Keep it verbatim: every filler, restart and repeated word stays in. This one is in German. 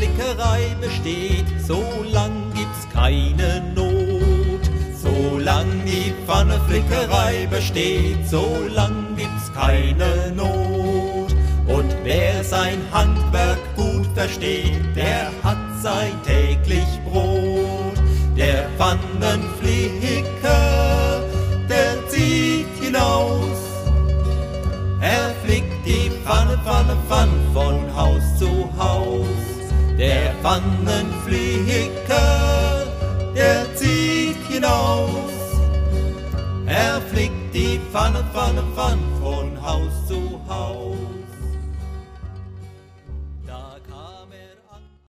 Pfannenflickerei besteht, solang gibt's keine Not. Solang die Pfannenflickerei besteht, solang gibt's keine Not. Und wer sein Handwerk gut versteht, der hat sein täglich Brot. Der Pfannenflicker, der zieht hinaus. Er flickt die Pfanne, Pfanne, Pfanne von Haus zu Haus. Der Pfannenflicker, der zieht hinaus. Er flickt die Pfanne, Pfanne, Pfanne